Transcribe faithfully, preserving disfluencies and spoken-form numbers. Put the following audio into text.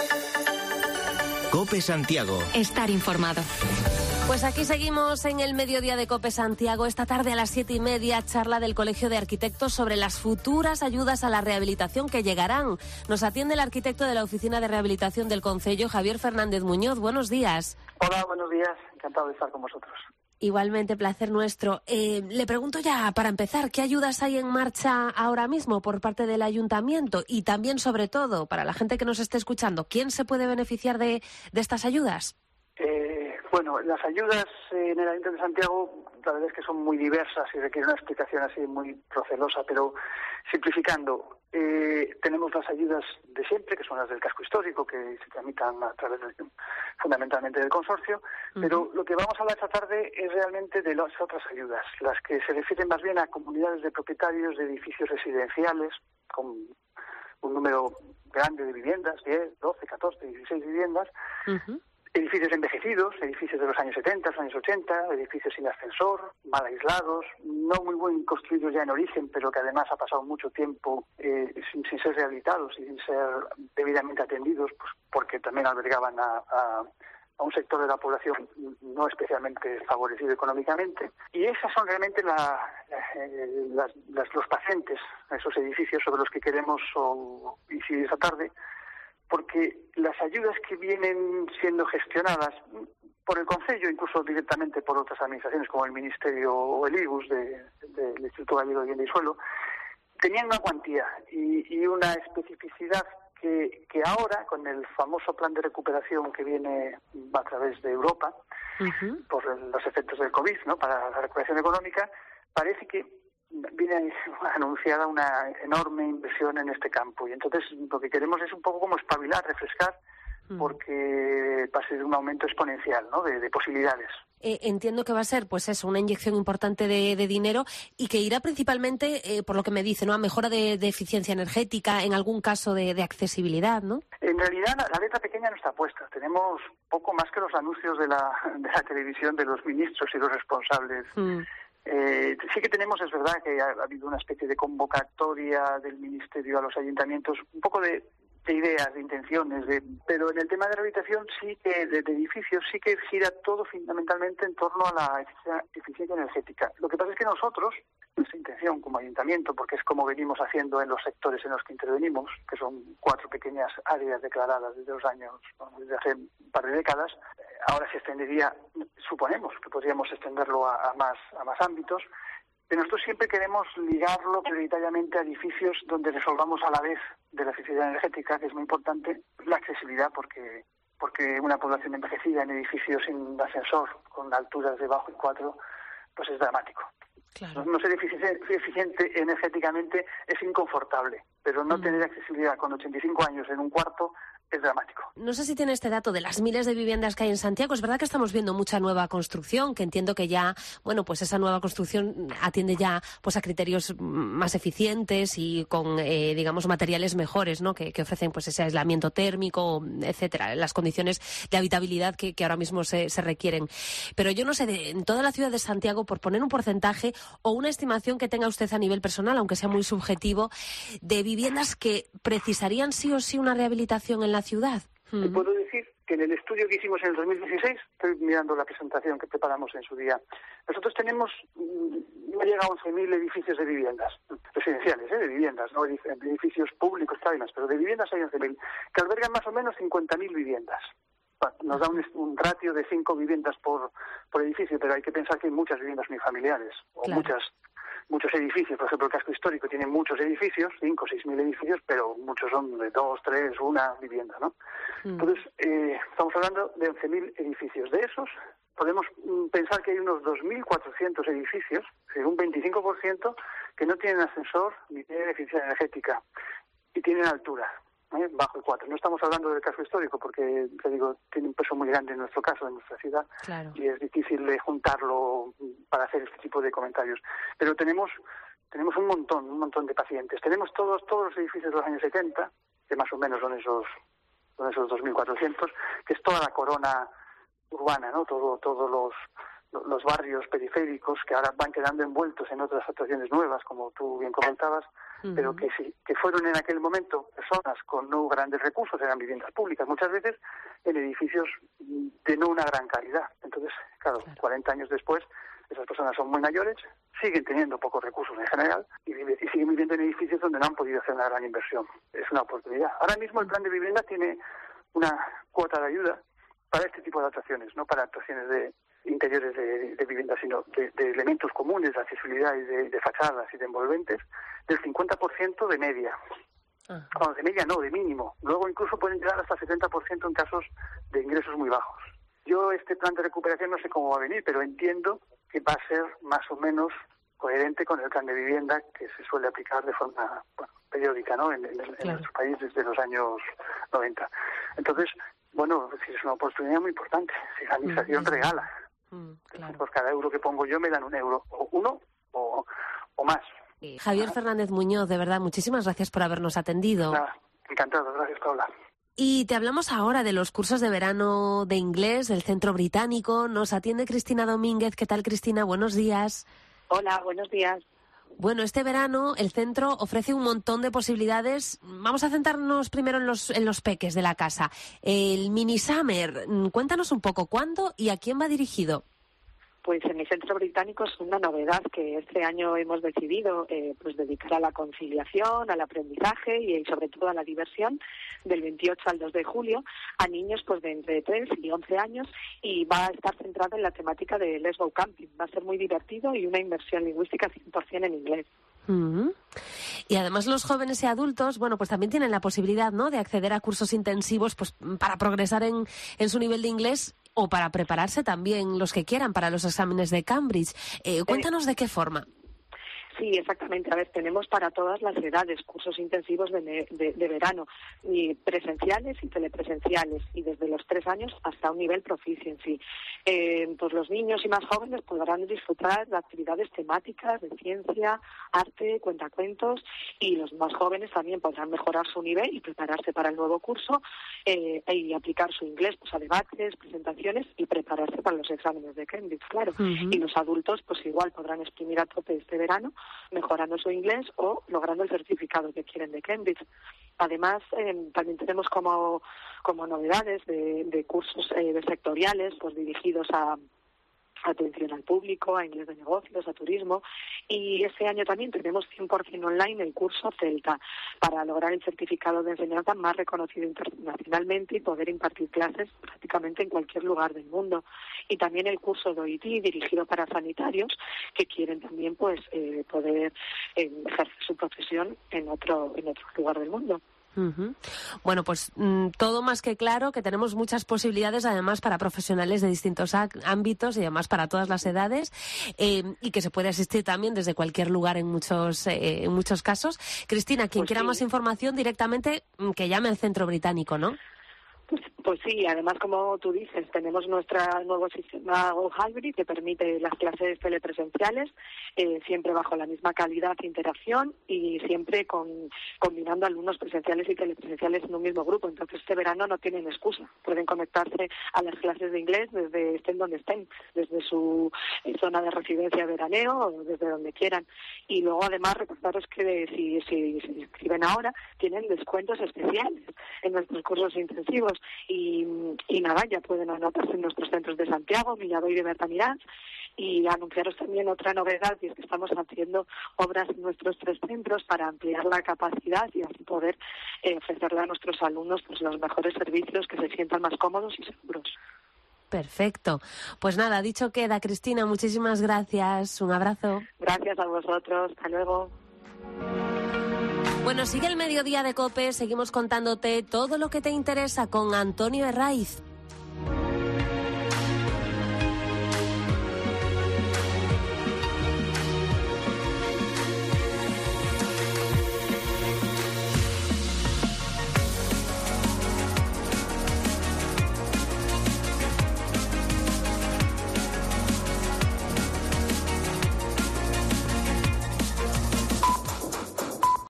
COPE Santiago. Estar informado. Pues aquí seguimos en el mediodía de COPE Santiago. Esta tarde a las siete y media, charla del Colegio de Arquitectos sobre las futuras ayudas a la rehabilitación que llegarán. Nos atiende el arquitecto de la Oficina de Rehabilitación del Concello, Javier Fernández Muñoz. Buenos días. Hola, buenos días. Encantado de estar con vosotros. Igualmente, placer nuestro. Eh, le pregunto ya, para empezar, ¿qué ayudas hay en marcha ahora mismo por parte del Ayuntamiento? Y también, sobre todo, para la gente que nos esté escuchando, ¿quién se puede beneficiar de, de estas ayudas? Eh, bueno, las ayudas en el Ayuntamiento de Santiago, la verdad es que son muy diversas y requieren una explicación así muy procelosa, pero simplificando, eh, tenemos las ayudas de siempre, que son las del casco histórico, que se tramitan a través de, fundamentalmente del consorcio, uh-huh. Pero lo que vamos a hablar esta tarde es realmente de las otras ayudas, las que se refieren más bien a comunidades de propietarios de edificios residenciales, con un número grande de viviendas, diez, doce, catorce, dieciséis viviendas, uh-huh. Edificios envejecidos, edificios de los años setenta, los años ochenta, edificios sin ascensor, mal aislados, no muy bien construidos ya en origen, pero que además ha pasado mucho tiempo eh, sin, sin ser rehabilitados y sin ser debidamente atendidos, pues porque también albergaban a, a, a un sector de la población no especialmente favorecido económicamente. Y esas son realmente la, eh, las, las, los pacientes, esos edificios sobre los que queremos o, incidir esta tarde, porque las ayudas que vienen siendo gestionadas por el Concello, incluso directamente por otras administraciones como el Ministerio o el I B U S de, de, del Instituto Gallego de Vivienda y Suelo, tenían una cuantía y, y una especificidad que, que ahora, con el famoso plan de recuperación que viene a través de Europa, uh-huh. por los efectos del COVID, ¿no?, para la recuperación económica, parece que viene anunciada una enorme inversión en este campo y entonces lo que queremos es un poco como espabilar, refrescar, porque va a ser un aumento exponencial, ¿no?, de, de posibilidades. Eh, entiendo que va a ser, pues eso, una inyección importante de, de dinero y que irá principalmente, eh, por lo que me dice, ¿no?, a mejora de, de eficiencia energética, en algún caso de, de accesibilidad, ¿no? En realidad la, la letra pequeña no está puesta. Tenemos poco más que los anuncios de la, de la televisión de los ministros y los responsables. Mm. Eh, sí que tenemos, es verdad, que ha, ha habido una especie de convocatoria del Ministerio a los ayuntamientos, un poco de, de ideas, de intenciones, de, pero en el tema de rehabilitación sí que, de, de edificios, sí que gira todo fundamentalmente en torno a la eficiencia, eficiencia energética. Lo que pasa es que nosotros, nuestra intención como ayuntamiento, porque es como venimos haciendo en los sectores en los que intervenimos, que son cuatro pequeñas áreas declaradas desde los años, desde hace un par de décadas, ahora se extendería, suponemos que podríamos extenderlo a, a más a más ámbitos, pero nosotros siempre queremos ligarlo prioritariamente a edificios donde resolvamos a la vez de la eficiencia energética, que es muy importante, la accesibilidad, porque porque una población envejecida en edificios sin ascensor, con alturas de bajo y cuatro, pues es dramático. Claro. No ser eficiente, eficiente energéticamente es inconfortable, pero no mm. tener accesibilidad con ochenta y cinco años en un cuarto es dramático. No sé si tiene este dato de las miles de viviendas que hay en Santiago. Es verdad que estamos viendo mucha nueva construcción, que entiendo que ya, bueno, pues esa nueva construcción atiende ya pues a criterios más eficientes y con, eh, digamos, materiales mejores, ¿no?, que, que ofrecen pues ese aislamiento térmico, etcétera, las condiciones de habitabilidad que, que ahora mismo se, se requieren. Pero yo no sé, de, en toda la ciudad de Santiago, por poner un porcentaje o una estimación que tenga usted a nivel personal, aunque sea muy subjetivo, de viviendas que precisarían sí o sí una rehabilitación en la ciudad. Te puedo decir que en el estudio que hicimos en el dos mil dieciséis, estoy mirando la presentación que preparamos en su día, nosotros tenemos, no llega a once mil edificios de viviendas, residenciales, ¿eh? de viviendas, no edificios públicos, además, pero de viviendas hay once mil, que albergan más o menos cincuenta mil viviendas. Nos da un, un ratio de cinco viviendas por, por edificio, pero hay que pensar que hay muchas viviendas unifamiliares, o claro. muchas muchos edificios. Por ejemplo, el casco histórico tiene muchos edificios, cinco o seis mil edificios, pero muchos son de dos, tres, una vivienda, ¿no? Mm. Entonces, eh, estamos hablando de once mil edificios. De esos, podemos mm, pensar que hay unos dos mil cuatrocientos edificios, un veinticinco por ciento, que no tienen ascensor ni tienen eficiencia energética y tienen altura. ¿Eh? Bajo el cuatro. No estamos hablando del casco histórico porque, te digo, tiene un peso muy grande en nuestro caso, en nuestra ciudad, claro. Y es difícil de juntarlo para hacer este tipo de comentarios. Pero tenemos tenemos un montón, un montón de pacientes. Tenemos todos todos los edificios de los años setenta, que más o menos son esos son esos dos mil cuatrocientos, que es toda la corona urbana, ¿no? Todo todos los los barrios periféricos que ahora van quedando envueltos en otras actuaciones nuevas, como tú bien comentabas, uh-huh. pero que sí, que fueron en aquel momento personas con no grandes recursos, eran viviendas públicas, muchas veces en edificios de no una gran calidad. Entonces, claro, claro. cuarenta años después, esas personas son muy mayores, siguen teniendo pocos recursos en general y, vive, y siguen viviendo en edificios donde no han podido hacer una gran inversión. Es una oportunidad. Ahora mismo el plan de vivienda tiene una cuota de ayuda para este tipo de actuaciones, no para actuaciones de interiores de, de viviendas, sino de, de elementos comunes de accesibilidad y de, de fachadas y de envolventes, del cincuenta por ciento de media. Uh-huh. Bueno, de media no, de mínimo. Luego incluso pueden llegar hasta setenta por ciento en casos de ingresos muy bajos. Yo este plan de recuperación no sé cómo va a venir, pero entiendo que va a ser más o menos coherente con el plan de vivienda que se suele aplicar de forma bueno, periódica, ¿no? En, en, claro. en nuestro país desde los años noventa. Entonces, bueno, es una oportunidad muy importante. Si la administración mm, regala, mm, claro. por cada euro que pongo yo me dan un euro, o uno o, o más. Sí. Javier Fernández Muñoz, de verdad, muchísimas gracias por habernos atendido. Nada, encantado, gracias por hablar. Y te hablamos ahora de los cursos de verano de inglés del Centro Británico. Nos atiende Cristina Domínguez. ¿Qué tal, Cristina? Buenos días. Hola, buenos días. Bueno, este verano el centro ofrece un montón de posibilidades. Vamos a centrarnos primero en los, en los peques de la casa. El Mini Summer, cuéntanos un poco cuándo y a quién va dirigido. Pues en el Centro Británico es una novedad que este año hemos decidido eh, pues dedicar a la conciliación, al aprendizaje y sobre todo a la diversión del veintiocho al dos de julio a niños pues de entre tres y once años y va a estar centrado en la temática de Let's Go Camping. Va a ser muy divertido y una inmersión lingüística cien por ciento en inglés. Uh-huh. Y además los jóvenes y adultos, bueno, pues también tienen la posibilidad, ¿no?, de acceder a cursos intensivos pues para progresar en, en su nivel de inglés o para prepararse también los que quieran para los exámenes de Cambridge. Eh, cuéntanos de qué forma. Sí, exactamente. A ver, tenemos para todas las edades cursos intensivos de, de, de verano, y presenciales y telepresenciales, y desde los tres años hasta un nivel proficiency. Eh, pues los niños y más jóvenes podrán disfrutar de actividades temáticas de ciencia, arte, cuentacuentos, y los más jóvenes también podrán mejorar su nivel y prepararse para el nuevo curso eh, y aplicar su inglés pues a debates, presentaciones y prepararse para los exámenes de Cambridge, claro. Uh-huh. Y los adultos pues igual podrán exprimir a tope este verano mejorando su inglés o logrando el certificado que quieren de Cambridge. Además, eh, también tenemos como, como novedades de, de cursos eh, sectoriales pues dirigidos a atención al público, a inglés de negocios, a turismo, y este año también tenemos cien por ciento online el curso CELTA para lograr el certificado de enseñanza más reconocido internacionalmente y poder impartir clases prácticamente en cualquier lugar del mundo. Y también el curso de O I T dirigido para sanitarios que quieren también pues eh, poder eh, ejercer su profesión en otro en otro lugar del mundo. Uh-huh. Bueno, pues mmm, todo más que claro que tenemos muchas posibilidades además para profesionales de distintos á- ámbitos y además para todas las edades eh, y que se puede asistir también desde cualquier lugar en muchos eh, en muchos casos. Cristina, quien pues quiera sí. más información directamente que llame al Centro Británico, ¿no? Pues, pues sí, además, como tú dices, tenemos nuestro nuevo sistema Go Hybrid que permite las clases telepresenciales, eh, siempre bajo la misma calidad e interacción y siempre con, combinando alumnos presenciales y telepresenciales en un mismo grupo. Entonces, este verano no tienen excusa. Pueden conectarse a las clases de inglés desde estén donde estén, desde su zona de residencia veraneo o desde donde quieran. Y luego, además, recordaros que de, si, si se inscriben ahora, tienen descuentos especiales en nuestros cursos intensivos. Y, y nada, ya pueden anotarse en nuestros centros de Santiago, Milladoiro y Bertamiráns, y anunciaros también otra novedad, y es que estamos haciendo obras en nuestros tres centros para ampliar la capacidad y así poder eh, ofrecerle a nuestros alumnos pues los mejores servicios, que se sientan más cómodos y seguros. Perfecto. Pues nada, dicho queda, Cristina, muchísimas gracias. Un abrazo. Gracias a vosotros. Hasta luego. Bueno, sigue el mediodía de COPE, seguimos contándote todo lo que te interesa con Antonio Herraiz.